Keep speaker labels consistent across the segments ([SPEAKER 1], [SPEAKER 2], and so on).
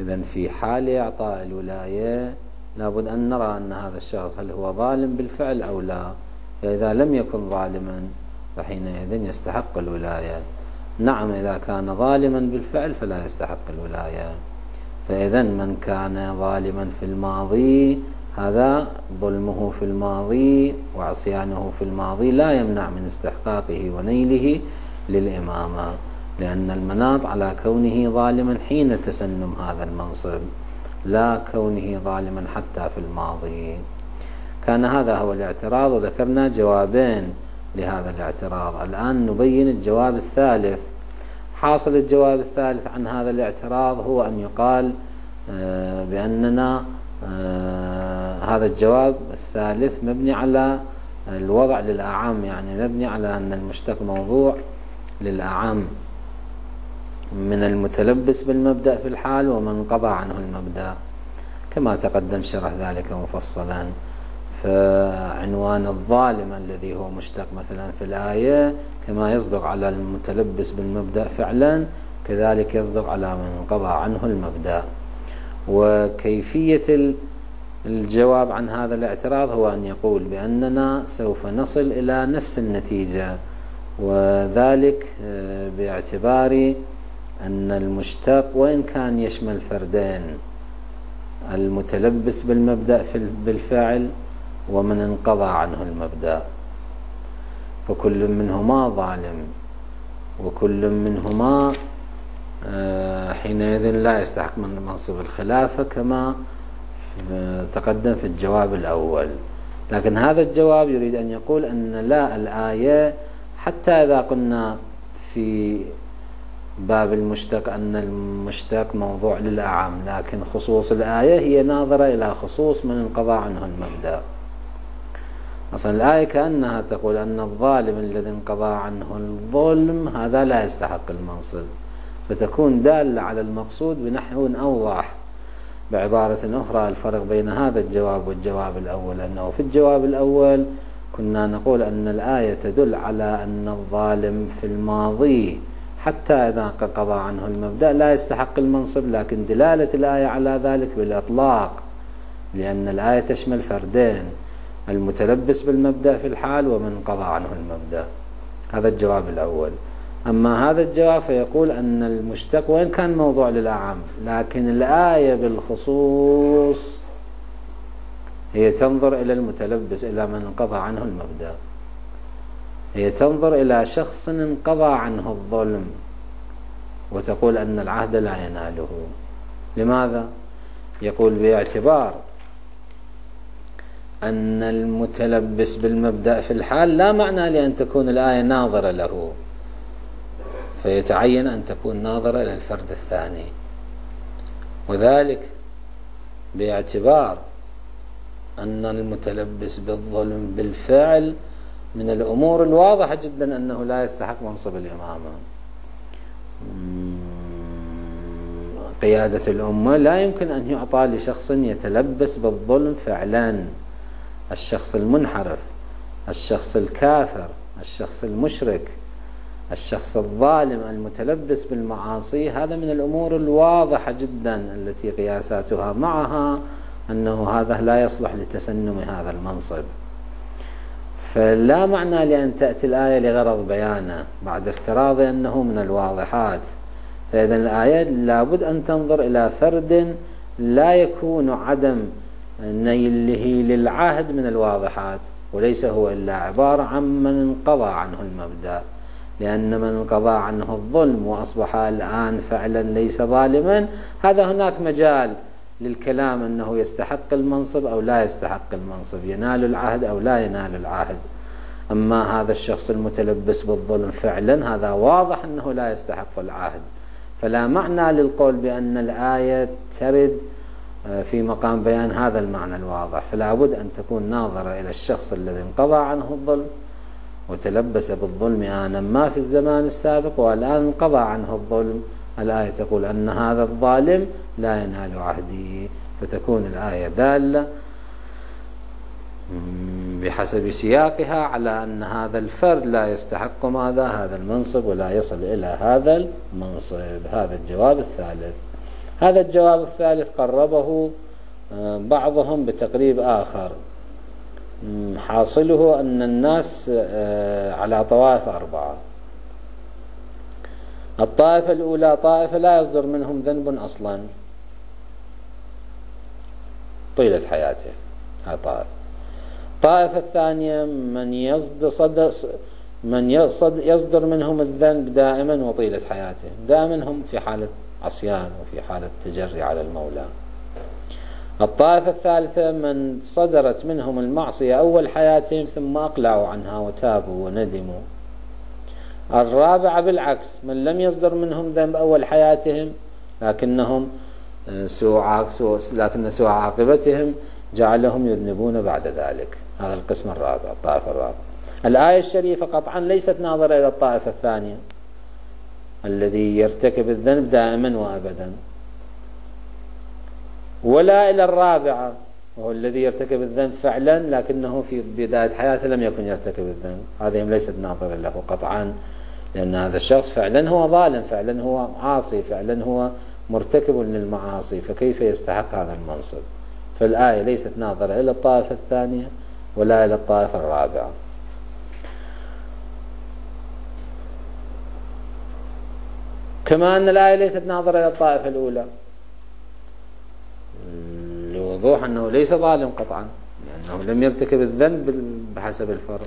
[SPEAKER 1] إذن في حال إعطاء الولاية لابد أن نرى أن هذا الشخص هل هو ظالم بالفعل أو لا. فإذا لم يكن ظالما فحينئذ يستحق الولاية. نعم إذا كان ظالما بالفعل فلا يستحق الولاية. فإذن من كان ظالما في الماضي هذا ظلمه في الماضي وعصيانه في الماضي لا يمنع من استحقاقه ونيله للإمامة، لأن المناط على كونه ظالما حين تسنم هذا المنصب لا كونه ظالما حتى في الماضي. كان هذا هو الاعتراض، وذكرنا جوابين لهذا الاعتراض. الآن نبين الجواب الثالث. حاصل الجواب الثالث عن هذا الاعتراض هو أن يقال بأننا هذا الجواب الثالث مبني على الوضع للأعم، يعني مبني على أن المشتق موضوع للأعم من المتلبس بالمبدأ في الحال ومن قضى عنه المبدأ، كما تقدم شرح ذلك مفصلا. فعنوان الظالم الذي هو مشتق مثلا في الآية كما يصدق على المتلبس بالمبدأ فعلا كذلك يصدق على من قضى عنه المبدأ. وكيفية الجواب عن هذا الاعتراض هو أن يقول بأننا سوف نصل إلى نفس النتيجة، وذلك باعتبار أن المشتق وإن كان يشمل فردين المتلبس بالمبدأ بالفعل ومن انقضى عنه المبدأ، فكل منهما ظالم وكل منهما حينئذ لا يستحق من منصب الخلافة كما تقدم في الجواب الأول. لكن هذا الجواب يريد أن يقول أن لا، الآية حتى إذا قلنا في باب المشتق أن المشتق موضوع للأعم، لكن خصوص الآية هي ناظرة إلى خصوص من انقضى عنه المبدأ. أصلا الآية كأنها تقول أن الظالم الذي انقضى عنه الظلم هذا لا يستحق المنصب، فتكون دالة على المقصود بنحو أوضح. بعبارة أخرى الفرق بين هذا الجواب والجواب الأول أنه في الجواب الأول كنا نقول أن الآية تدل على أن الظالم في الماضي حتى إذا قضى عنه المبدأ لا يستحق المنصب، لكن دلالة الآية على ذلك بالإطلاق، لأن الآية تشمل فردين المتلبس بالمبدأ في الحال ومن قضى عنه المبدأ. هذا الجواب الأول. أما هذا الجواب فيقول أن المشتق وإن كان موضوع للأعم لكن الآية بالخصوص هي تنظر إلى المتلبس إلى من انقضى عنه المبدأ، هي تنظر إلى شخص انقضى عنه الظلم وتقول أن العهد لا يناله. لماذا؟ يقول باعتبار أن المتلبس بالمبدأ في الحال لا معنى لأن تكون الآية ناظرة له، فيتعين أن تكون ناظرة إلى الفرد الثاني، وذلك باعتبار أن المتلبس بالظلم بالفعل من الأمور الواضحة جدا أنه لا يستحق منصب الإمامة. قيادة الأمة لا يمكن أن يعطى لشخص يتلبس بالظلم فعلا. الشخص المنحرف، الشخص الكافر، الشخص المشرك، الشخص الظالم المتلبس بالمعاصي، هذا من الأمور الواضحة جدا التي قياساتها معها أنه هذا لا يصلح لتسنم هذا المنصب. فلا معنى لأن تأتي الآية لغرض بيانه بعد افتراض أنه من الواضحات. فإذا الآية لابد أن تنظر إلى فرد لا يكون عدم نيله للعهد من الواضحات، وليس هو إلا عبارة عن من انقضى عنه المبدأ، لأن من انقضى عنه الظلم وأصبح الآن فعلا ليس ظالما، هذا هناك مجال للكلام أنه يستحق المنصب أو لا يستحق المنصب، ينال العهد أو لا ينال العهد. أما هذا الشخص المتلبس بالظلم فعلا هذا واضح أنه لا يستحق العهد، فلا معنى للقول بأن الآية ترد في مقام بيان هذا المعنى الواضح. فلا بد أن تكون ناظرة إلى الشخص الذي انقضى عنه الظلم وتلبس بالظلم آنا ما في الزمان السابق والآن انقضى عنه الظلم. الآية تقول أن هذا الظالم لا ينال عهدي، فتكون الآية دالة بحسب سياقها على أن هذا الفرد لا يستحق ماذا؟ هذا المنصب ولا يصل إلى هذا المنصب. هذا الجواب الثالث. هذا الجواب الثالث قربه بعضهم بتقريب آخر، حاصله أن الناس على طوائف 4. الطائفة الأولى طائفة لا يصدر منهم ذنب أصلا طيلة حياته، هذا طائفة. الطائفة الثانية من يصدر منهم الذنب دائما وطيلة حياتهم، دائما هم في حالة عصيان وفي حالة تجري على المولى. الطائفة الثالثة من صدرت منهم المعصية أول حياتهم ثم أقلعوا عنها وتابوا وندموا. الرابعة بالعكس، من لم يصدر منهم ذنب أول حياتهم لكن سوء عاقبتهم جعلهم يذنبون بعد ذلك. هذا القسم الرابع، الطائفة الرابعة. الآية الشريفة قطعا ليست ناظرة إلى الطائفة الثانية الذي يرتكب الذنب دائما وأبدا، ولا إلى الرابعة وهو الذي يرتكب الذنب فعلا لكنه في بداية حياته لم يكن يرتكب الذنب. هذه ليست ناظرة له قطعا، لأن هذا الشخص فعلا هو ظالم، فعلا هو عاصي، فعلا هو مرتكب للمعاصي، فكيف يستحق هذا المنصب؟ فالآية ليست ناظرة إلى الطائفة الثانية ولا إلى الطائفة الرابعة. كما أن الآية ليست ناظرة إلى الطائفة الأولى لوضوح أنه ليس ظالم قطعا، لأنه لم يرتكب الذنب بحسب الفرق،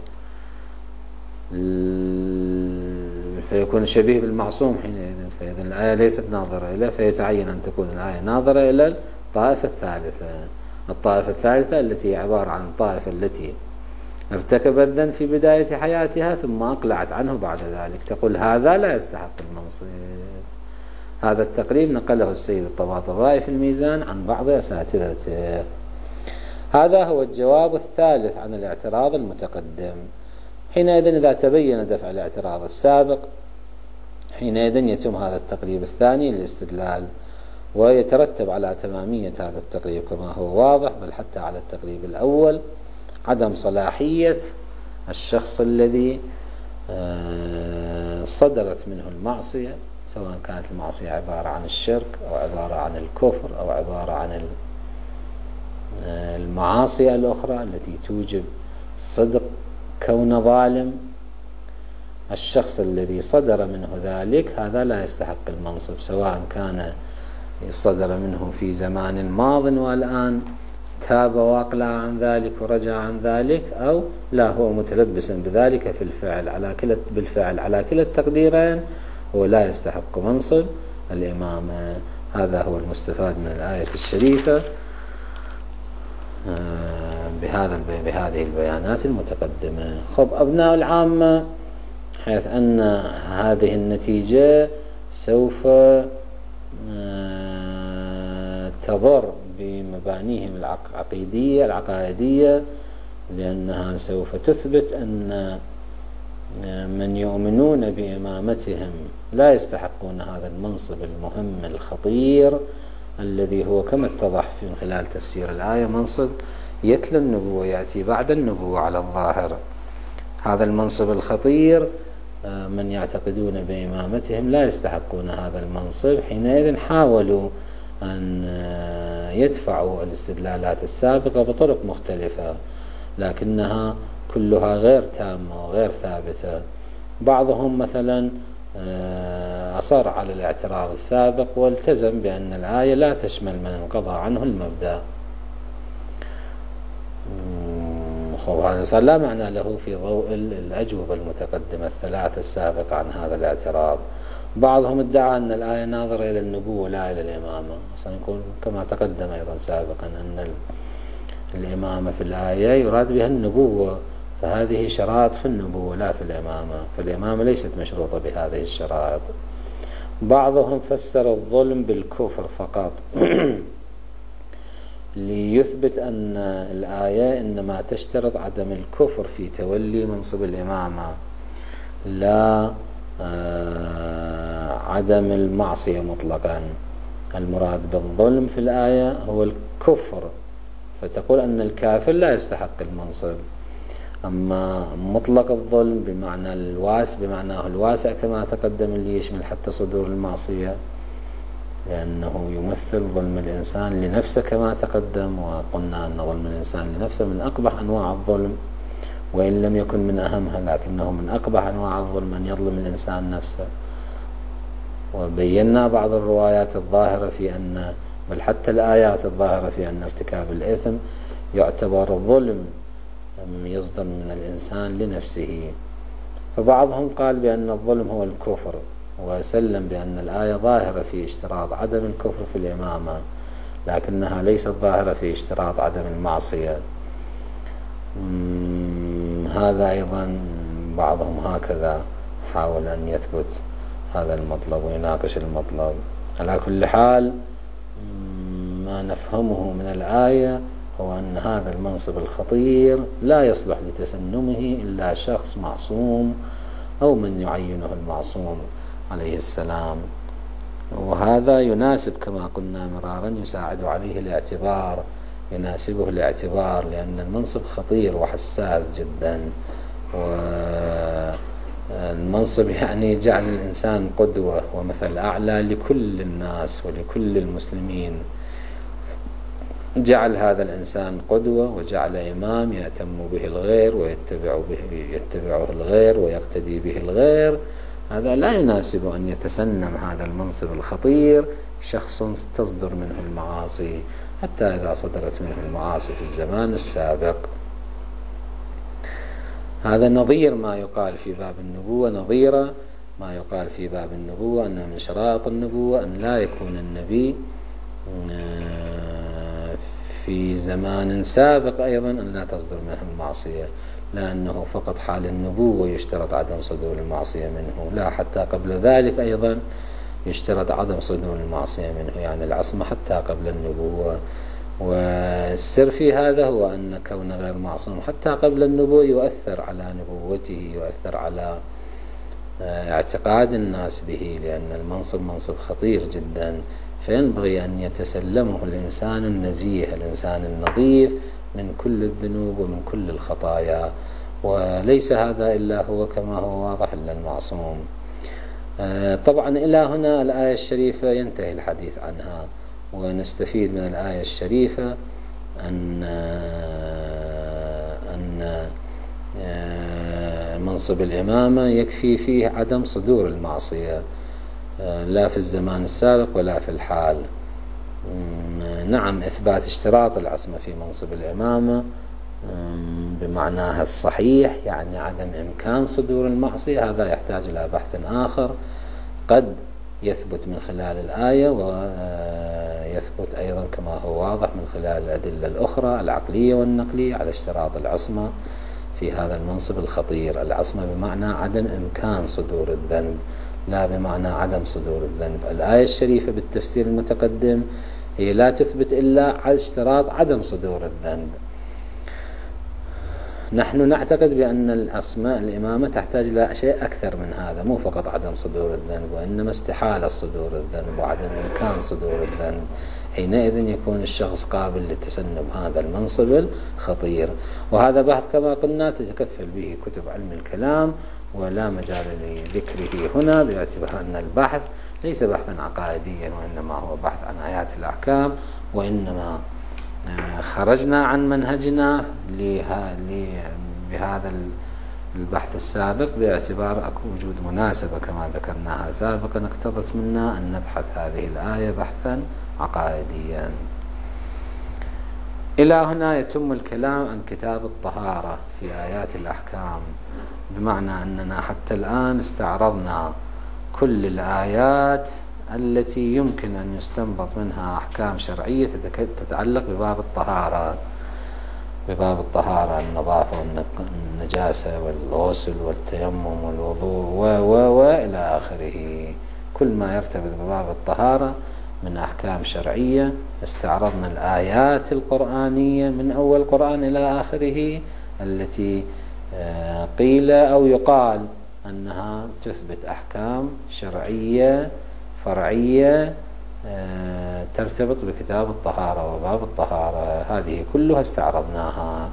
[SPEAKER 1] فيكون شبيه بالمعصوم حينئذ. فإذا الآية ليست ناظرة إليه، فيتعين أن تكون الآية ناظرة إلى الطائفة الثالثة. الطائفة الثالثة التي عبارة عن الطائفة التي ارتكبت الذنب في بداية حياتها ثم أقلعت عنه بعد ذلك، تقول هذا لا يستحق المنصب. هذا التقريب نقله السيد الطباطبائي في الميزان عن بعض أساتذته. هذا هو الجواب الثالث عن الاعتراض المتقدم. حينئذ إذا تبين دفع الاعتراض السابق حينئذ يتم هذا التقريب الثاني للاستدلال، ويترتب على تمامية هذا التقريب كما هو واضح، بل حتى على التقريب الأول، عدم صلاحية الشخص الذي صدرت منه المعصية، سواء كانت المعصية عبارة عن الشرك أو عبارة عن الكفر أو عبارة عن المعاصي الأخرى التي توجب صدق كون ظالم. الشخص الذي صدر منه ذلك هذا لا يستحق المنصب، سواء كان صدر منه في زمان ماض والآن تاب وأقلع عن ذلك ورجع عن ذلك، أو لا هو متلبس بذلك في الفعل على كلا التقديرين هو لا يستحق منصب الإمامة. هذا هو المستفاد من الآية الشريفة بهذه البيانات المتقدمة. خب أبناء العامة، حيث أن هذه النتيجة سوف تضر بمبانيهم العقائدية، لأنها سوف تثبت أن من يؤمنون بإمامتهم لا يستحقون هذا المنصب المهم الخطير الذي هو كما اتضح من خلال تفسير الآية منصب يتلو النبوة، يأتي بعد النبوة على الظاهر. هذا المنصب الخطير من يعتقدون بإمامتهم لا يستحقون هذا المنصب. حينئذ حاولوا أن يدفعوا الاستدلالات السابقة بطرق مختلفة، لكنها كلها غير تامة وغير ثابتة. بعضهم مثلا أصر على الاعتراض السابق والتزم بأن الآية لا تشمل من انقضى عنه المبدأ. هذا صار لا معنى له في ضوء الأجوبة المتقدمة الثلاثة السابقة عن هذا الاعتراض. بعضهم ادعى أن الآية ناظرة إلى النبوة لا إلى الإمامة، سنقول كما تقدم أيضا سابقا أن الإمامة في الآية يراد بها النبوة، فهذه شرائط في النبوة لا في الإمامة، فالإمامة ليست مشروطة بهذه الشرائط. بعضهم فسر الظلم بالكفر فقط ليثبت أن الآية إنما تشترط عدم الكفر في تولي منصب الإمامة، لا عدم المعصية مطلقا. المراد بالظلم في الآية هو الكفر، فتقول أن الكافر لا يستحق المنصب. أما مطلق الظلم بمعناه الواسع كما تقدم اللي يشمل حتى صدور المعصية، لأنه يمثل ظلم الإنسان لنفسه كما تقدم، وقلنا أن ظلم الإنسان لنفسه من أقبح أنواع الظلم، وإن لم يكن من أهمها لكنه من أقبح أنواع الظلم أن يظلم الإنسان نفسه. وبينا بعض الروايات الظاهرة في أن، بل حتى الآيات الظاهرة في أن ارتكاب الإثم يعتبر ظلم يصدر من الإنسان لنفسه. فبعضهم قال بأن الظلم هو الكفر، وسلم بأن الآية ظاهرة في اشتراط عدم الكفر في الإمامة، لكنها ليست ظاهرة في اشتراط عدم المعصية. هذا أيضا بعضهم هكذا حاول أن يثبت هذا المطلب ويناقش المطلب. على كل حال ما نفهمه من الآية هو أن هذا المنصب الخطير لا يصلح لتسنمه إلا شخص معصوم أو من يعينه المعصوم عليه السلام. وهذا يناسب كما قلنا مرارا، يساعد عليه الاعتبار، يناسبه الاعتبار، لأن المنصب خطير وحساس جدا، والمنصب يعني جعل الإنسان قدوة ومثل أعلى لكل الناس ولكل المسلمين. جعل هذا الإنسان قدوة وجعل إمام يأتم به الغير ويتبعه الغير ويقتدي به الغير. هذا لا يناسب أن يتسنم هذا المنصب الخطير شخص تصدر منه المعاصي، حتى إذا صدرت منه المعاصي في الزمان السابق. هذا نظير ما يقال في باب النبوة، نظير ما يقال في باب النبوة أن من شرائط النبوة أن لا يكون النبي في زمان سابق أيضا أن لا تصدر منه المعصية، لأنه فقط حال النبوة يشترط عدم صدور المعصية منه، لا حتى قبل ذلك أيضا يشترط عدم صدور المعصية منه، يعني العصمة حتى قبل النبوة. والسر في هذا هو أن كون غير معصوم حتى قبل النبوة يؤثر على نبوته، يؤثر على اعتقاد الناس به، لأن المنصب منصب خطير جدا، فينبغي أن يتسلمه الإنسان النزيه، الإنسان النظيف من كل الذنوب ومن كل الخطايا، وليس هذا إلا هو كما هو واضح إلا المعصوم. طبعا إلى هنا الآية الشريفة ينتهي الحديث عنها، ونستفيد من الآية الشريفة أن منصب الإمامة يكفي فيه عدم صدور المعصية، لا في الزمان السابق ولا في الحال. نعم، إثبات اشتراط العصمة في منصب الإمامة بمعناها الصحيح، يعني عدم إمكان صدور المعصية، هذا يحتاج إلى بحث آخر قد يثبت من خلال الآية، ويثبت أيضا كما هو واضح من خلال الأدلة الأخرى العقلية والنقلية على اشتراط العصمة في هذا المنصب الخطير. العصمة بمعنى عدم إمكان صدور الذنب، لا بمعنى عدم صدور الذنب. الآية الشريفة بالتفسير المتقدم هي لا تثبت إلا على اشتراط عدم صدور الذنب. نحن نعتقد بأن الإمامة تحتاج إلى شيء أكثر من هذا، مو فقط عدم صدور الذنب، وإنما استحالة صدور الذنب وعدم إمكان صدور الذنب. حينئذ يكون الشخص قابل لتسنم هذا المنصب الخطير. وهذا بحث كما قلنا تتكفل به كتب علم الكلام، ولا مجال لذكره هنا، باعتبار أن البحث ليس بحثا عقائديا، وإنما هو بحث عن آيات الأحكام، وإنما خرجنا عن منهجنا بهذا البحث السابق باعتبار وجود مناسبة كما ذكرناها سابقا اقتضت منا أن نبحث هذه الآية بحثا عقائديا. إلى هنا يتم الكلام عن كتاب الطهارة في آيات الأحكام، بمعنى أننا حتى الآن استعرضنا كل الآيات التي يمكن أن يستنبط منها أحكام شرعية تتعلق بباب الطهارة، بباب الطهارة، النظافة والنجاسة والغسل والتيمم والوضوء وإلى آخره. كل ما يرتبط بباب الطهارة من أحكام شرعية استعرضنا الآيات القرآنية من أول القرآن إلى آخره التي قيل أو يقال أنها تثبت أحكام شرعية فرعية ترتبط بكتاب الطهارة وباب الطهارة. هذه كلها استعرضناها،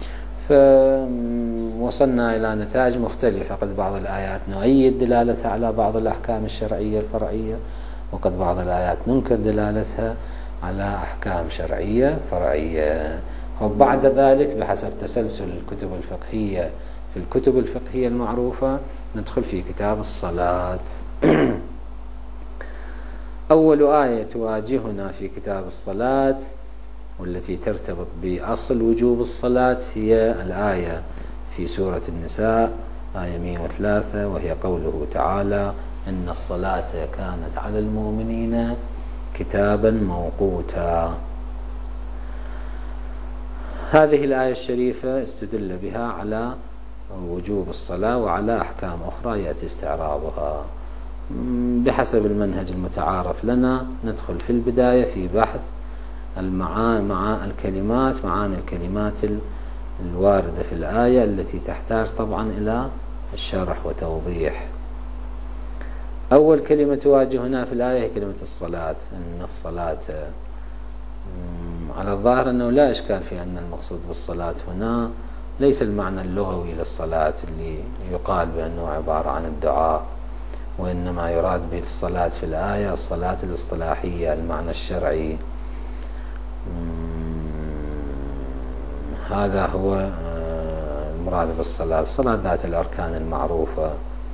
[SPEAKER 1] فوصلنا إلى نتائج مختلفة. قد بعض الآيات نؤيد دلالتها على بعض الأحكام الشرعية الفرعية، وقد بعض الآيات ننكر دلالتها على أحكام شرعية فرعية. وبعد ذلك بحسب تسلسل الكتب الفقهية في الكتب الفقهية المعروفة ندخل في كتاب الصلاة. أول آية تواجهنا في كتاب الصلاة والتي ترتبط بأصل وجوب الصلاة هي الآية في سورة النساء آية 103، وهي قوله تعالى: إن الصلاة كانت على المؤمنين كتابا موقوتا. هذه الآية الشريفة استدل بها على وجوب الصلاة وعلى أحكام أخرى يأتي استعراضها. بحسب المنهج المتعارف لنا ندخل في البداية في بحث معاني الكلمات الواردة في الآية التي تحتاج طبعا إلى الشرح وتوضيح. أول كلمة تواجهنا في الآية هي كلمة الصلاة. إن الصلاة على الظاهر أنه لا إشكال في أن المقصود بالصلاة هنا ليس المعنى اللغوي للصلاة اللي يقال بأنه عبارة عن الدعاء، وإنما يراد بالصلاة في الآية الصلاة الاصطلاحية المعنى الشرعي. هذا هو المراد بالصلاة، الصلاة ذات الأركان المعروفة.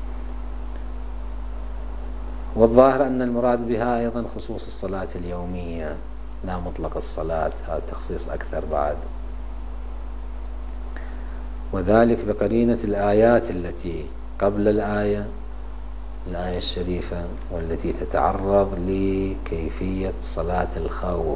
[SPEAKER 1] والظاهر أن المراد بها أيضا خصوص الصلاة اليومية لا مطلق الصلاة، هذا تخصيص أكثر بعد، وذلك بقرينة الآيات التي قبل الآية الشريفة والتي تتعرض لكيفية صلاة الخوف.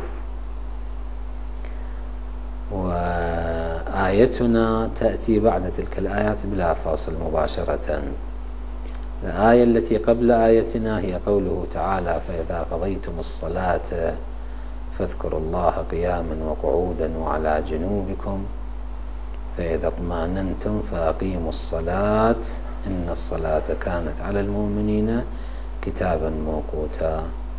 [SPEAKER 1] وآيتنا تأتي بعد تلك الآيات بلا فاصل مباشرة. الآية التي قبل آيتنا هي قوله تعالى: فإذا قضيتم الصلاة فاذكروا الله قياما وقعودا وعلى جنوبكم فإذا اطمأننتم فأقيموا الصلاة إن الصلاة كانت على المؤمنين كتابا موقوتا.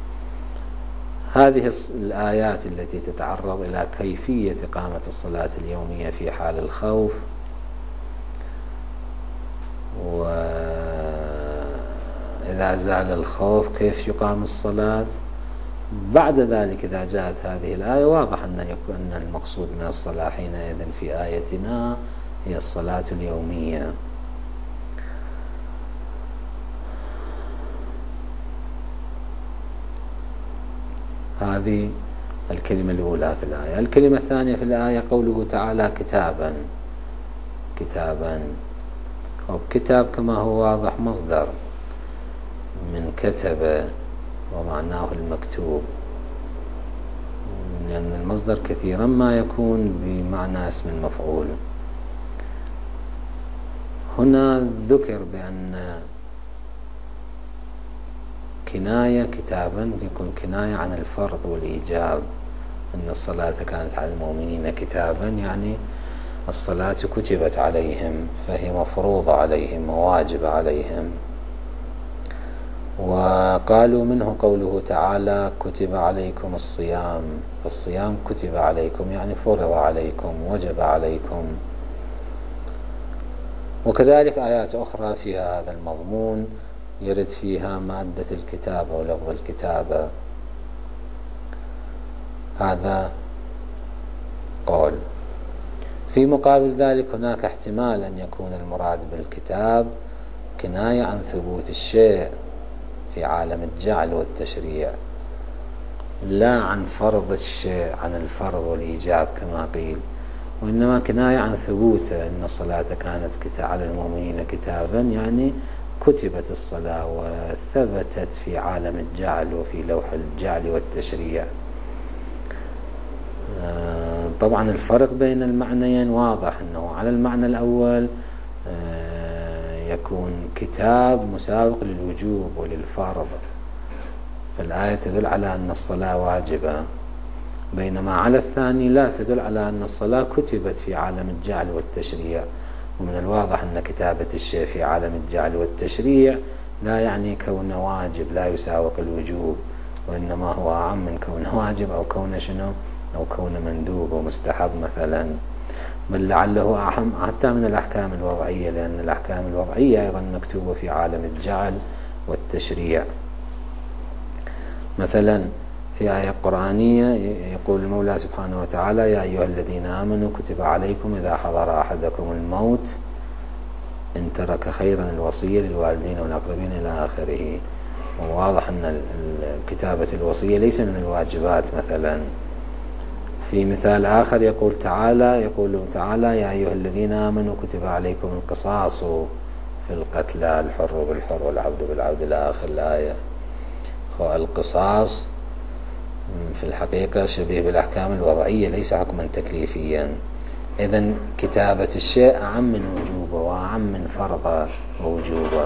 [SPEAKER 1] هذه الآيات التي تتعرض إلى كيفية إقامة الصلاة اليومية في حال الخوف، وإذا زال الخوف كيف يقام الصلاة. بعد ذلك إذا جاءت هذه الآية واضح أن المقصود من الصلاة حينئذ في آيتنا هي الصلاة اليومية. هذه الكلمة الأولى في الآية. الكلمة الثانية في الآية قوله تعالى: كتابا. وكتاب كما هو واضح مصدر من كتب ومعناه المكتوب، لأن المصدر كثيرا ما يكون بمعنى اسم المفعول. هنا ذكر بأن كناية كتابا يكون كناية عن الفرض والإيجاب. أن الصلاة كانت على المؤمنين كتابا يعني الصلاة كتبت عليهم فهي مفروضة عليهم وواجبة عليهم. وقالوا منه قوله تعالى: كتب عليكم الصيام، فالصيام كتب عليكم يعني فرض عليكم وجب عليكم. وكذلك آيات أخرى فيها هذا المضمون يرد فيها مادة الكتابة ولفظ الكتابة. هذا قول. في مقابل ذلك هناك احتمال أن يكون المراد بالكتاب كناية عن ثبوت الشيء في عالم الجعل والتشريع، لا عن فرض الشيء عن الفرض والإيجاب كما قيل، وإنما كناية عن ثبوته. إن الصلاة كانت على المؤمنين كتابا يعني كتبت الصلاة وثبتت في عالم الجعل وفي لوح الجعل والتشريع. طبعا الفرق بين المعنيين واضح، أنه على المعنى الأول يكون كتاب مساوق للوجوب وللفرض، فالآية تدل على أن الصلاة واجبة، بينما على الثاني لا تدل على أن الصلاة كتبت في عالم الجعل والتشريع. ومن الواضح أن كتابة الشيء في عالم الجعل والتشريع لا يعني كونه واجب، لا يساوق الوجوب، وإنما هو أعم من كونه واجب أو كونه شنو أو كونه مندوب ومستحب مثلا، بل لعله أهم حتى من الأحكام الوضعية، لأن الأحكام الوضعية أيضا مكتوبة في عالم الجعل والتشريع. مثلا في آية قرآنية يقول المولى سبحانه وتعالى: يا أيها الذين آمنوا كتب عليكم إذا حضر أحدكم الموت إن ترك خيرا الوصية للوالدين والأقربين إلى آخره. وواضح أن كتابة الوصية ليس من الواجبات. مثلا في مثال آخر يقول تعالى: يا أيها الذين آمنوا كتب عليكم القصاص في القتلى، الحر بالحر والعبد بالعبد إلى آخر الآية. القصاص في الحقيقة شبيه بالأحكام الوضعية، ليس حكما تكليفيا. إذن كتابة الشيء أعم من وجوبه وأعم من فرضه ووجوبه.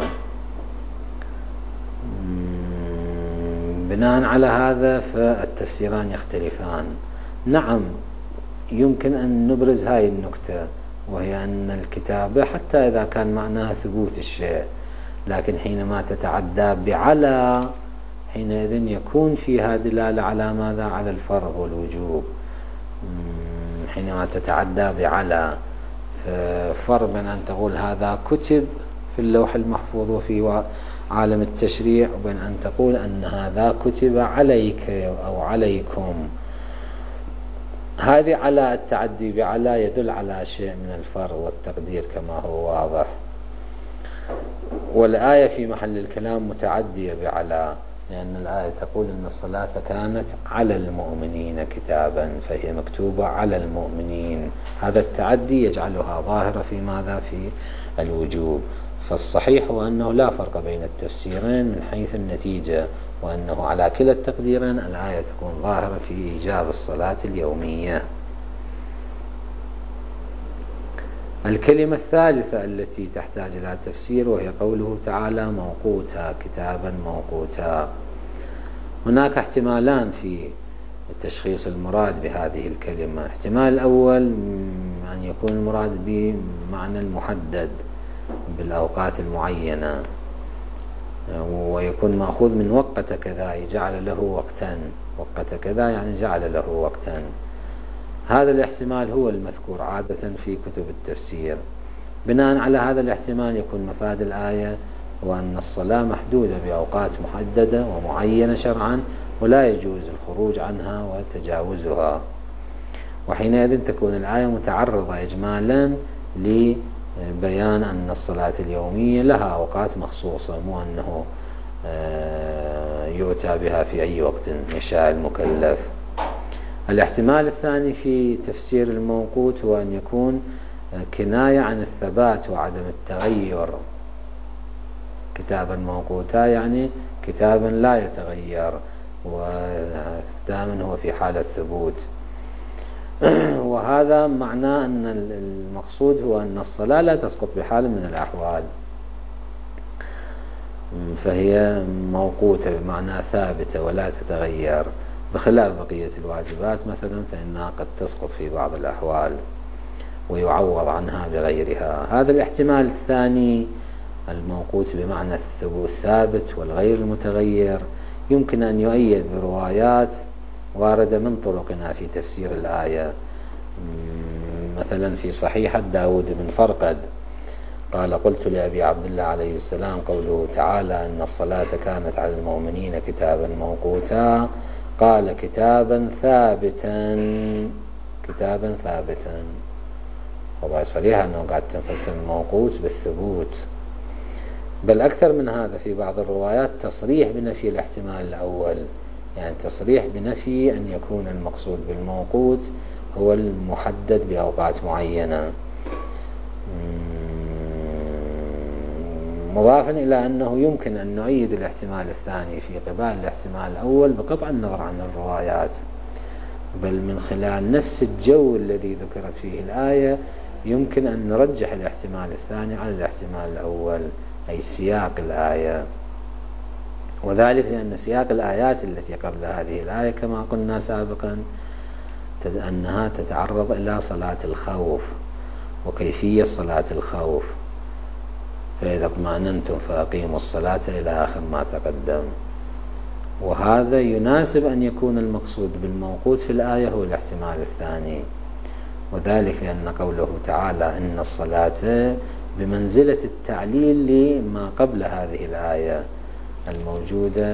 [SPEAKER 1] بناء على هذا فالتفسيران يختلفان. نعم، يمكن أن نبرز هاي النكتة، وهي أن الكتابة حتى إذا كان معناها ثبوت الشيء، لكن حينما تتعدى بعلى حينئذ يكون فيها دلالة على ماذا؟ على الفرض والوجوب. حينما تتعدى بعلى، ففرق بين أن تقول هذا كتب في اللوح المحفوظ وفي عالم التشريع، وبين أن تقول أن هذا كتب عليك أو عليكم. هذه على التعدي بعلى يدل على شيء من الفرق والتقدير كما هو واضح. والآية في محل الكلام متعدية بعلى، لأن الآية تقول أن الصلاة كانت على المؤمنين كتابا، فهي مكتوبة على المؤمنين. هذا التعدي يجعلها ظاهرة في ماذا؟ في الوجوب. فالصحيح هو أنه لا فرق بين التفسيرين من حيث النتيجة، وأنه على كلا التقديرين الآية تكون ظاهرة في إيجاب الصلاة اليومية. الكلمة الثالثة التي تحتاج إلى تفسير وهي قوله تعالى: موقوتا، كتابا موقوتا. هناك احتمالان في تشخيص المراد بهذه الكلمة. الاحتمال الأول أن يكون المراد بمعنى المحدد بالأوقات المعينة، ويكون مأخوذ من وقت كذا، جعل له وقتا. وقت كذا يعني جعل له وقتا. هذا الاحتمال هو المذكور عادة في كتب التفسير. بناء على هذا الاحتمال يكون مفاد الآية هو أن الصلاة محدودة بأوقات محددة ومعينة شرعا، ولا يجوز الخروج عنها وتجاوزها. وحينئذ تكون الآية متعرضة إجمالا لبيان أن الصلاة اليومية لها أوقات مخصوصة، مو أنه يؤتى بها في أي وقت يشاء المكلف. الاحتمال الثاني في تفسير الموقوت هو أن يكون كناية عن الثبات وعدم التغير. كتابا موقوتا يعني كتابا لا يتغير، ودائما هو في حالة ثبوت. وهذا معناه أن المقصود هو أن الصلاة لا تسقط بحال من الأحوال، فهي موقوتة بمعنى ثابتة ولا تتغير، بخلاف بقية الواجبات مثلا فإنها قد تسقط في بعض الأحوال ويعوض عنها بغيرها. هذا الاحتمال الثاني الموقوت بمعنى الثابت والغير المتغير يمكن أن يؤيد بروايات واردة من طرقنا في تفسير الآية. مثلا في صحيحة داود بن فرقد قال: قلت لأبي عبد الله عليه السلام: قوله تعالى أن الصلاة كانت على المؤمنين كتابا موقوتا، قال: كتابا ثابتا. كتابا ثابتا. وبعد صريح أنه قاعد تنفسر الموقوت بالثبوت. بل أكثر من هذا في بعض الروايات تصريح بنفي الاحتمال الأول، يعني تصريح بنفي أن يكون المقصود بالموقوت هو المحدد بأوقات معينة، مضافا إلى أنه يمكن أن نؤيد الاحتمال الثاني في قبال الاحتمال الأول بقطع النظر عن الروايات، بل من خلال نفس الجو الذي ذكرت فيه الآية يمكن أن نرجح الاحتمال الثاني على الاحتمال الأول، أي سياق الآية. وذلك لأن سياق الآيات التي قبل هذه الآية كما قلنا سابقا أنها تتعرض إلى صلاة الخوف وكيفية صلاة الخوف، فإذا اطمأننتم فأقيموا الصلاة إلى آخر ما تقدم. وهذا يناسب أن يكون المقصود بالموقوت في الآية هو الاحتمال الثاني، وذلك لأن قوله تعالى إن الصلاة بمنزلة التعليل لما قبل هذه الآية الموجودة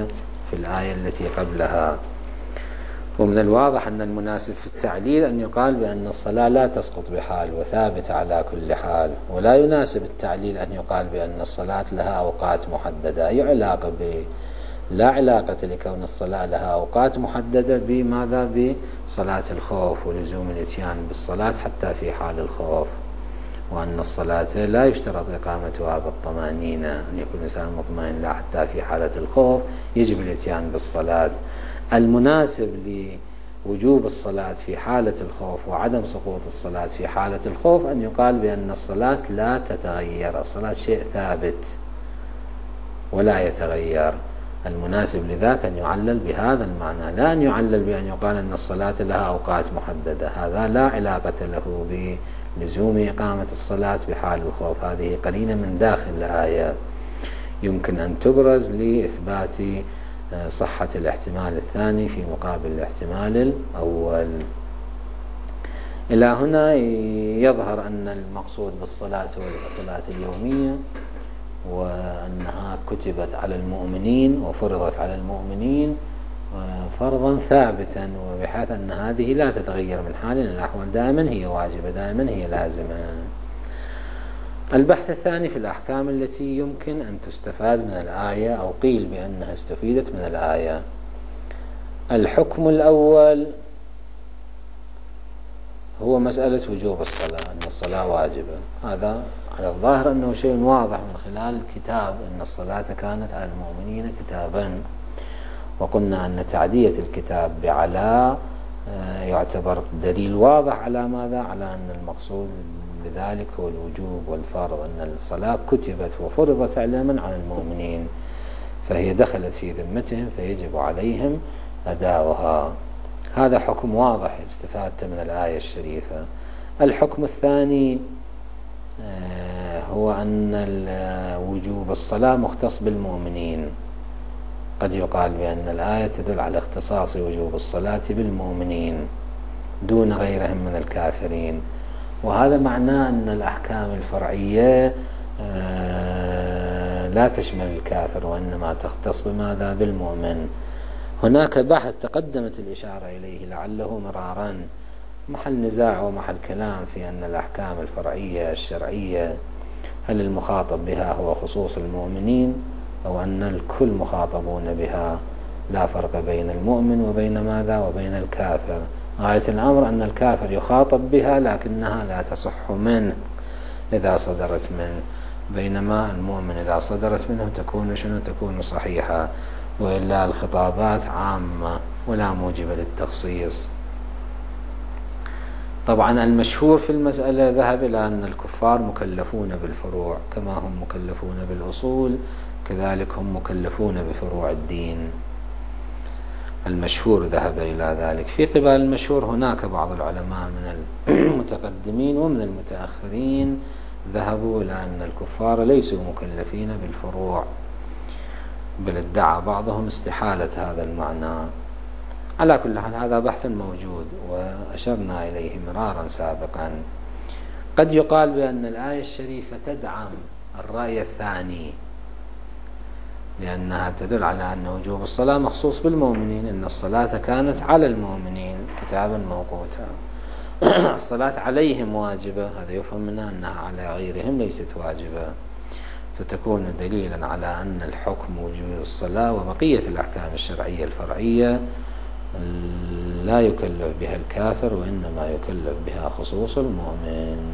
[SPEAKER 1] في الآية التي قبلها. ومن الواضح أن المناسب في التعليل أن يقال بأن الصلاة لا تسقط بحال وثابتة على كل حال، ولا يناسب التعليل أن يقال بأن الصلاة لها أوقات محددة. أي علاقة لا علاقة لكون الصلاة لها أوقات محددة بماذا؟ بصلاة الخوف ولزوم الإتيان بالصلاة حتى في حال الخوف، وأن الصلاة لا يشترط إقامتها بالطمأنينة، أن يكون الإنسان مطمئن، لا حتى في حالة الخوف يجب الإتيان بالصلاة. المناسب لوجوب الصلاة في حالة الخوف وعدم سقوط الصلاة في حالة الخوف أن يقال بأن الصلاة لا تتغير، الصلاة شيء ثابت ولا يتغير. المناسب لذاك أن يعلل بهذا المعنى، لا أن يعلل بأن يقال أن الصلاة لها أوقات محددة، هذا لا علاقة له بلزوم إقامة الصلاة بحال الخوف. هذه قرينة من داخل الآية يمكن أن تبرز لإثبات صحة الاحتمال الثاني في مقابل الاحتمال الأول. إلى هنا يظهر أن المقصود بالصلاة هو الصلاة اليومية، وأنها كتبت على المؤمنين وفرضت على المؤمنين فرضا ثابتا، وبحيث أن هذه لا تتغير من حال إلى الأحوال، دائما هي واجبة، دائما هي لازمة. البحث الثاني في الأحكام التي يمكن أن تستفاد من الآية أو قيل بأنها استفيدت من الآية. الحكم الأول هو مسألة وجوب الصلاة، أن الصلاة واجبة. هذا على الظاهر أنه شيء واضح من خلال الكتاب، أن الصلاة كانت على المؤمنين كتابا، وقلنا أن تعدية الكتاب بعلى يعتبر دليل واضح على ماذا؟ على أن المقصود بذلك هو الوجوب والفرض، أن الصلاة كتبت وفرضت علما على المؤمنين، فهي دخلت في ذمتهم فيجب عليهم أداؤها. هذا حكم واضح استفادت من الآية الشريفة. الحكم الثاني هو أن وجوب الصلاة مختص بالمؤمنين. قد يقال بأن الآية تدل على اختصاص وجوب الصلاة بالمؤمنين دون غيرهم من الكافرين، وهذا معناه أن الأحكام الفرعية لا تشمل الكافر، وإنما تختص بماذا؟ بالمؤمن. هناك بحث تقدمت الإشارة إليه لعله مرارا، محل نزاع ومحل كلام في أن الأحكام الفرعية الشرعية هل المخاطب بها هو خصوص المؤمنين أو أن الكل مخاطبون بها، لا فرق بين المؤمن وبين ماذا؟ وبين الكافر. غاية الأمر أن الكافر يخاطب بها لكنها لا تصح منه إذا صدرت منه، بينما المؤمن إذا صدرت منه تكون شنو؟ تكون صحيحة، وإلا الخطابات عامة ولا موجب للتخصيص. طبعا المشهور في المسألة ذهب إلى أن الكفار مكلفون بالفروع كما هم مكلفون بالأصول، كذلك هم مكلفون بفروع الدين. المشهور ذهب إلى ذلك. في قبال المشهور هناك بعض العلماء من المتقدمين ومن المتأخرين ذهبوا إلى أن الكفار ليسوا مكلفين بالفروع، بل ادعى بعضهم استحالة هذا المعنى. على كل حال هذا بحث موجود وأشرنا إليه مرارا سابقا. قد يقال بأن الآية الشريفة تدعم الرأي الثاني، لأنها تدل على أن وجوب الصلاة مخصوص بالمؤمنين، أن الصلاة كانت على المؤمنين كتابا موقوتا. الصلاة عليهم واجبة، هذا يفهم منها أنها على غيرهم ليست واجبة، فتكون دليلا على أن الحكم وجوب الصلاة وبقية الأحكام الشرعية الفرعية لا يكلف بها الكافر، وإنما يكلف بها خصوص المؤمن.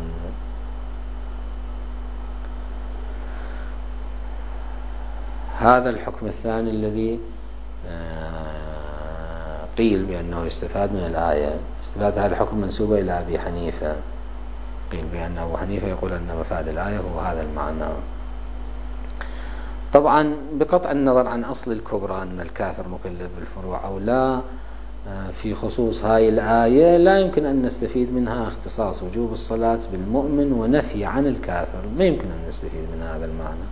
[SPEAKER 1] هذا الحكم الثاني الذي قيل بأنه يستفاد من الآية. استفاد هذا الحكم منسوبة إلى أبي حنيفة، قيل بأن أبو حنيفة يقول أن مفاد الآية هو هذا المعنى. طبعا بقطع النظر عن أصل الكبرى أن الكافر مكلف بالفروع أو لا، في خصوص هاي الآية لا يمكن أن نستفيد منها اختصاص وجوب الصلاة بالمؤمن ونفي عن الكافر، ما يمكن أن نستفيد من هذا المعنى،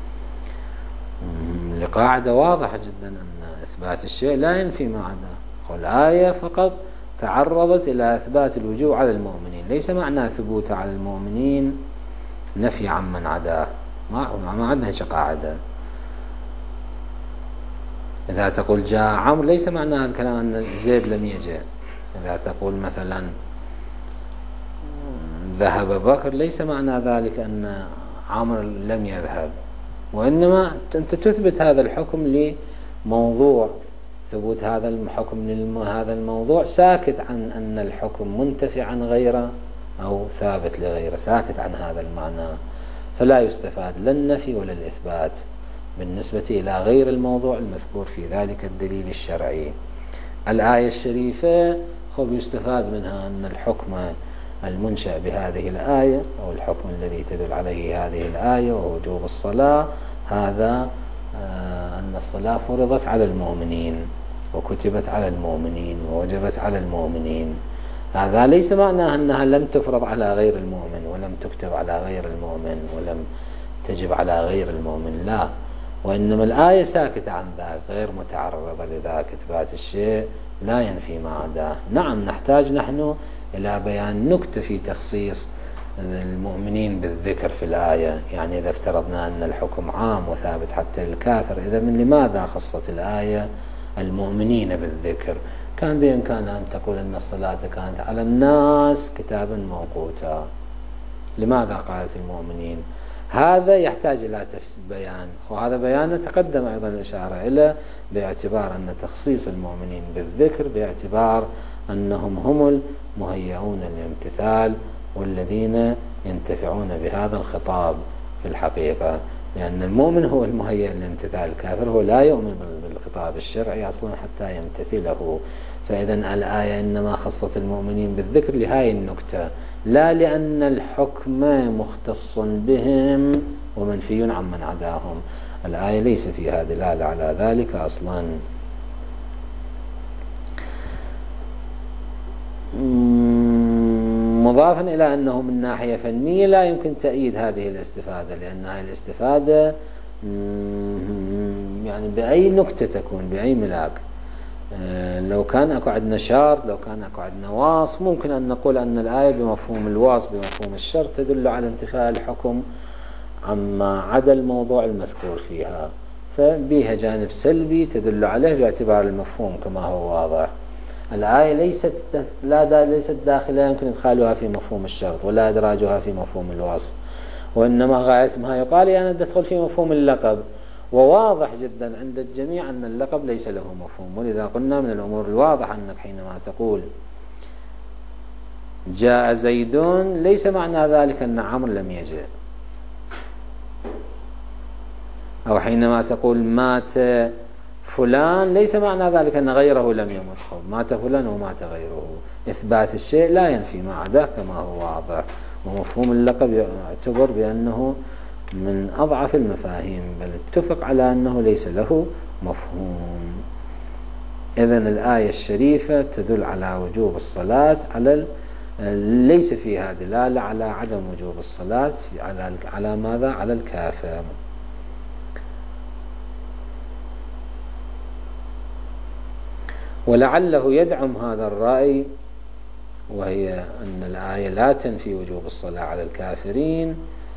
[SPEAKER 1] لقاعدة واضحة جدا أن إثبات الشيء لا ينفي ما عداه. الآية فقط تعرضت إلى إثبات الوجوب على المؤمنين، ليس معنى ثبوت على المؤمنين نفي عمن عداه، ما عندنا هيك قاعدة. إذا تقول جاء عمرو ليس معنى هذا الكلام أن زيد لم يجي. إذا تقول مثلا ذهب بكر ليس معنى ذلك أن عمرو لم يذهب، وإنما أنت تثبت هذا الحكم لموضوع، ثبوت هذا الحكم لهذا الموضوع ساكت عن أن الحكم منتفي عن غيره أو ثابت لغيره، ساكت عن هذا المعنى، فلا يستفاد لا النفي ولا الإثبات بالنسبة إلى غير الموضوع المذكور في ذلك الدليل الشرعي. الآية الشريفة يستفاد منها أن الحكم المنشأ بهذه الآية أو الحكم الذي تدل عليه هذه الآية ووجوب الصلاة، هذا أن الصلاة فرضت على المؤمنين وكتبت على المؤمنين ووجبت على المؤمنين. هذا ليس معناه أنها لم تفرض على غير المؤمن ولم تكتب على غير المؤمن ولم تجب على غير المؤمن، لا، وإنما الآية ساكتة عن ذلك، غير متعرضة لذاك. إثبات الشيء لا ينفي ما عداه. نعم، نحتاج نحن إلى بيان نكتة في تخصيص المؤمنين بالذكر في الآية. يعني إذا افترضنا أن الحكم عام وثابت حتى للكافر، إذا من لماذا خصت الآية المؤمنين بالذكر؟ كان بإمكانها أن تقول أن الصلاة كانت على الناس كتابا موقوتا، لماذا قالت المؤمنين؟ هذا يحتاج إلى بيان، وهذا بيان تقدم أيضا الإشارة إلى، باعتبار أن تخصيص المؤمنين بالذكر باعتبار أنهم هم المهيئون للامتثال والذين ينتفعون بهذا الخطاب في الحقيقة، لأن المؤمن هو المهيئ للامتثال، الكافر هو لا يؤمن بالخطاب الشرعي أصلا حتى يمتثله. فإذا الآية إنما خصت المؤمنين بالذكر لهذه النكتة، لا لأن الحكم مختص بهم ومنفي عمن عداهم. الآية ليس فيها دلالة على ذلك أصلا. مضافا إلى أنه من ناحية فنية لا يمكن تأييد هذه الاستفادة، لأن هذه الاستفادة يعني بأي نكتة تكون، بأي ملاك. لو كان أكو عندنا شرط، لو كان أكو عندنا واصف، ممكن أن نقول أن الآية بمفهوم الواصف بمفهوم الشرط تدل على انتفاء الحكم عما عدا الموضوع المذكور فيها، فبها جانب سلبي تدل عليه باعتبار المفهوم كما هو واضح. الآية ليست داخلة يمكن إدخالها في مفهوم الشرط ولا إدراجها في مفهوم الوصف، وإنما غاية ما يقال يعني تدخل في مفهوم اللقب، وواضح جدا عند الجميع أن اللقب ليس له مفهوم. ولذا قلنا من الأمور الواضحة أنك حينما تقول جاء زيد ليس معنى ذلك أن عمرو لم يجئ، أو حينما تقول مات فلان ليس معنى ذلك أن غيره لم يمت، مات فلان ومات غيره. إثبات الشيء لا ينفي ما عداه كما هو واضح، ومفهوم اللقب يعتبر بأنه من أضعف المفاهيم، بل اتفق على أنه ليس له مفهوم. إذن الآية الشريفة تدل على وجوب الصلاة، ليس فيها دلالة على عدم وجوب الصلاة على ماذا؟ على الكافر. ولعله يدعم هذا الرأي، وهي أن الآية لا تنفي وجوب الصلاة على الكافرين،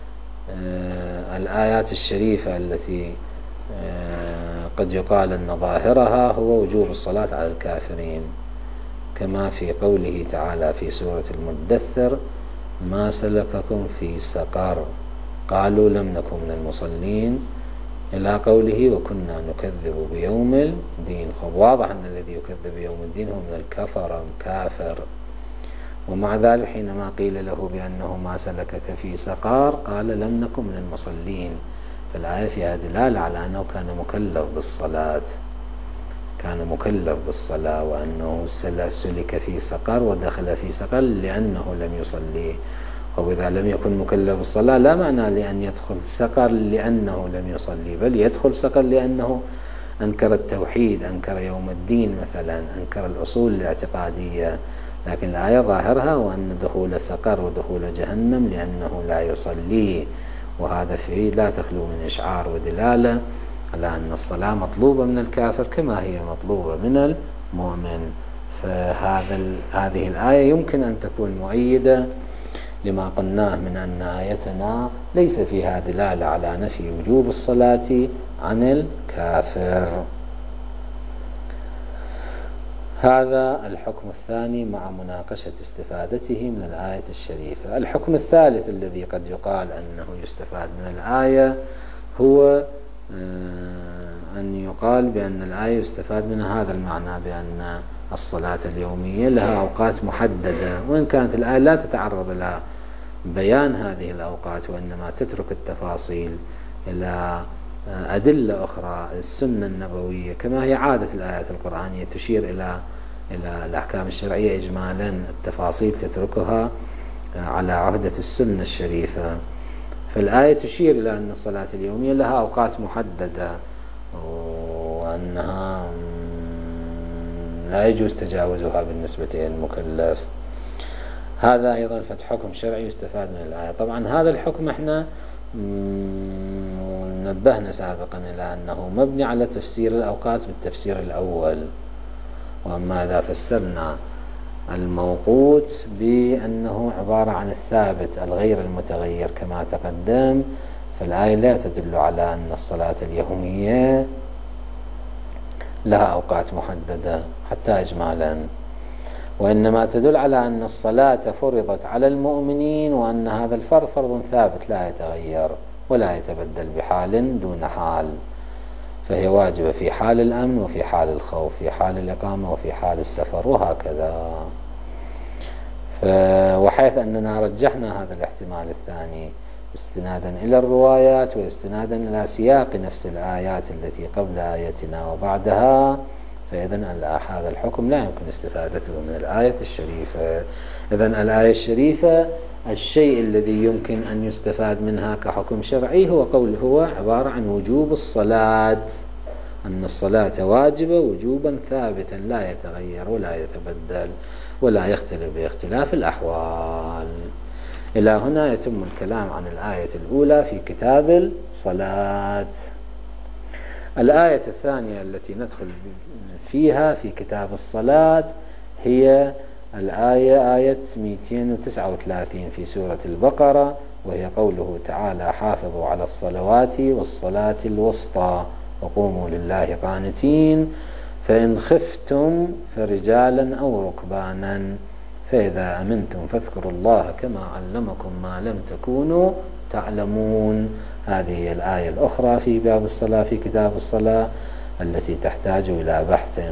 [SPEAKER 1] الآيات الشريفة التي قد يقال أن ظاهرها هو وجوب الصلاة على الكافرين، كما في قوله تعالى في سورة المدثر: ما سلككم في سقر قالوا لم نكن من المصلين، إلى قوله وكنا نكذب بيوم الدين. واضح أن الذي يكذب بيوم الدين هو من الكفر كافر. ومع ذلك حينما قيل له بأنه ما سلكك في سقر قال لم نكن من المصلين، فالآية فيها دلالة على أنه كان مكلف بالصلاة، كان مكلف بالصلاة، وأنه سلك في سقر ودخل في سقر لأنه لم يصلي. وإذا لم يكن مكلف بالصلاة لا معنى لأن يدخل سقر لأنه لم يصلي، بل يدخل سقر لأنه أنكر التوحيد، أنكر يوم الدين مثلا، أنكر الأصول الاعتقادية. لكن الآية ظاهرها وأن دخول سقر ودخول جهنم لأنه لا يصلي، وهذا فيه لا تخلو من إشعار ودلالة على أن الصلاة مطلوبة من الكافر كما هي مطلوبة من المؤمن. فهذه الآية يمكن أن تكون مؤيدة لما قلناه من أن آيتنا ليس فيها دلالة على نفي وجوب الصلاة عن الكافر. هذا الحكم الثاني مع مناقشة استفادته من الآية الشريفة. الحكم الثالث الذي قد يقال أنه يستفاد من الآية هو أن يقال بأن الآية يستفاد منها هذا المعنى، بأن الصلاة اليومية لها أوقات محددة، وإن كانت الآية لا تتعرض إلى بيان هذه الأوقات وإنما تترك التفاصيل إلى أدلة أخرى، السنة النبوية كما هي عادة الآيات القرآنية تشير إلى الأحكام الشرعية إجمالا، التفاصيل تتركها على عهدة السنة الشريفة. فالآية تشير إلى أن الصلاة اليومية لها أوقات محددة وأنها لا يجوز تجاوزها بالنسبة للمكلف. هذا أيضا حكم شرعي يستفاد من الآية. طبعا هذا الحكم احنا نبهنا سابقا إلى أنه مبني على تفسير الأوقات بالتفسير الأول، وأما إذا فسرنا الموقوت بأنه عبارة عن الثابت الغير المتغير كما تقدم، فالآية لا تدل على أن الصلاة اليومية لها أوقات محددة حتى إجمالا، وإنما تدل على أن الصلاة فرضت على المؤمنين وأن هذا الفرض فرض ثابت لا يتغير ولا يتبدل بحال دون حال، فهي واجبة في حال الأمن وفي حال الخوف، في حال الإقامة وفي حال السفر وهكذا. وحيث أننا رجحنا هذا الاحتمال الثاني استنادا إلى الروايات واستنادا إلى سياق نفس الآيات التي قبل آيتنا وبعدها، فإذن هذا الحكم لا يمكن استفادته من الآية الشريفة. إذن الآية الشريفة الشيء الذي يمكن أن يستفاد منها كحكم شرعي هو عبارة عن وجوب الصلاة، أن الصلاة واجبة وجوبا ثابتا لا يتغير ولا يتبدل ولا يختلف باختلاف الأحوال. إلى هنا يتم الكلام عن الآية الأولى في كتاب الصلاة. الآية الثانية التي ندخل فيها في كتاب الصلاة هي الآية آية 239 في سورة البقرة، وهي قوله تعالى: حافظوا على الصلوات والصلاة الوسطى وقوموا لله قانتين فإن خفتم فرجالا أو ركبانا فإذا أمنتم فاذكروا الله كما علمكم ما لم تكونوا تعلمون. هذه هي الآية الأخرى في باب الصلاة في كتاب الصلاة التي تحتاج إلى بحث.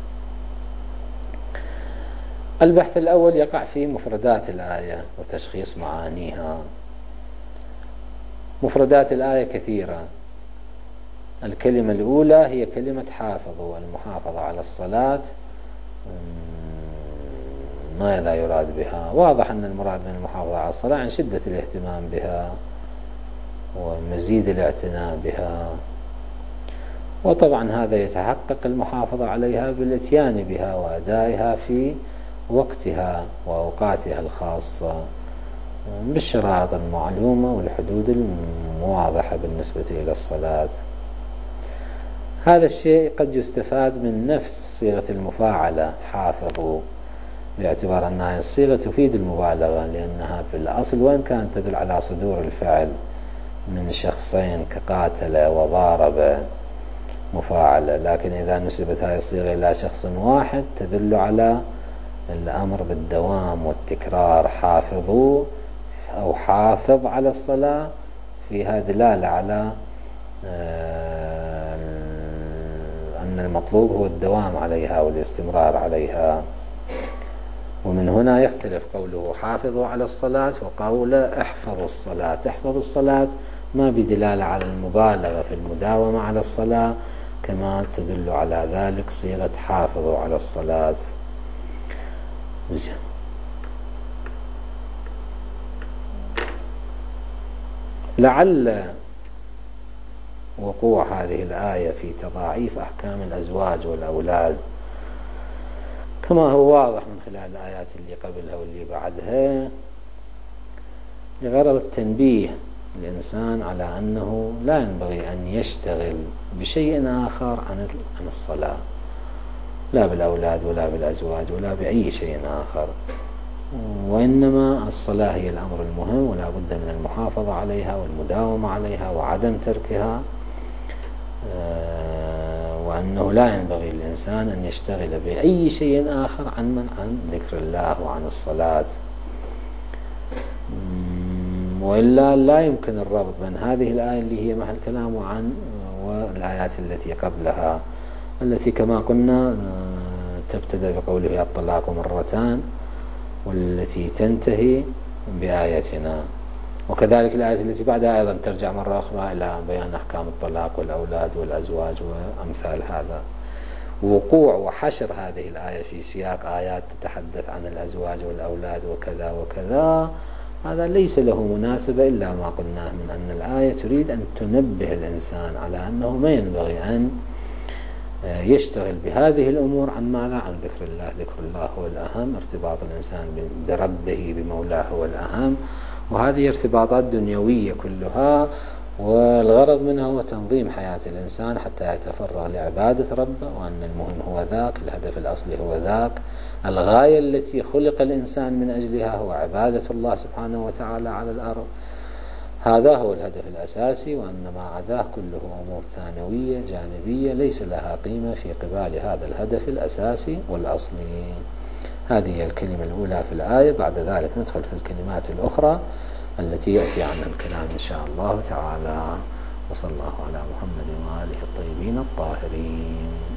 [SPEAKER 1] البحث الأول يقع في مفردات الآية وتشخيص معانيها. مفردات الآية كثيرة. الكلمة الأولى هي كلمة حافظوا، المحافظة على الصلاة. ماذا يراد بها؟ واضح أن المراد من المحافظة على الصلاة عن شدة الاهتمام بها ومزيد الاعتناء بها، وطبعا هذا يتحقق المحافظة عليها بالاتيان بها وأدائها في وقتها وأوقاتها الخاصة بالشرائط المعلومة والحدود المواضحة بالنسبة إلى الصلاة. هذا الشيء قد يستفاد من نفس صيغة المفاعلة حافظوا، باعتبار أنها الصيغة تفيد المبالغة، لأنها في الأصل وإن كانت تدل على صدور الفعل من شخصين كقاتل وضارب مفاعلة، لكن إذا نسبت هذه الصيغة إلى شخص واحد تدل على الأمر بالدوام والتكرار. حافظوا أو حافظ على الصلاة فيها دلالة على أن المطلوب هو الدوام عليها والاستمرار عليها. ومن هنا يختلف قوله حافظوا على الصلاة وقول احفظوا الصلاة. احفظوا الصلاة ما بدلالة على المبالغة في المداومة على الصلاة كما تدل على ذلك صيغة حافظوا على الصلاة. لعل وقوع هذه الآية في تضاعيف أحكام الأزواج والأولاد كما هو واضح من خلال الآيات اللي قبلها واللي بعدها، لغرض التنبيه الإنسان على أنه لا ينبغي أن يشتغل بشيء آخر عن الصلاة، لا بالأولاد ولا بالأزواج ولا بأي شيء آخر، وإنما الصلاة هي الأمر المهم ولا بد من المحافظة عليها والمداومة عليها وعدم تركها. وأنه لا ينبغي للإنسان أن يشتغل بأي شيء آخر عن ذكر الله وعن الصلاة. وإلا لا يمكن الربط بين هذه الآية اللي هي محل كلامه عن والآيات التي قبلها، التي كما قلنا تبتدأ بقوله الطلاق مرتان، والتي تنتهي بآيتنا. وكذلك الآية التي بعدها أيضا ترجع مرة أخرى إلى بيان أحكام الطلاق والأولاد والأزواج وأمثال هذا. وقوع وحشر هذه الآية في سياق آيات تتحدث عن الأزواج والأولاد وكذا وكذا، هذا ليس له مناسبة إلا ما قلناه من أن الآية تريد أن تنبه الإنسان على أنه ما ينبغي أن يشتغل بهذه الأمور عن ماذا؟ عن ذكر الله. ذكر الله هو الأهم، ارتباط الإنسان بربه بمولاه هو الأهم، وهذه ارتباطات دنيوية كلها، والغرض منها هو تنظيم حياة الإنسان حتى يتفرغ لعبادة ربه، وأن المهم هو ذاك، الهدف الأصلي هو ذاك، الغاية التي خلق الإنسان من أجلها هو عبادة الله سبحانه وتعالى على الأرض. هذا هو الهدف الأساسي، وأن ما عداه كله أمور ثانوية جانبية ليس لها قيمة في قبال هذا الهدف الأساسي والأصلي. هذه هي الكلمة الأولى في الآية. بعد ذلك ندخل في الكلمات الأخرى التي يأتي عنها الكلام إن شاء الله تعالى. وصلى الله على محمد وآله الطيبين الطاهرين.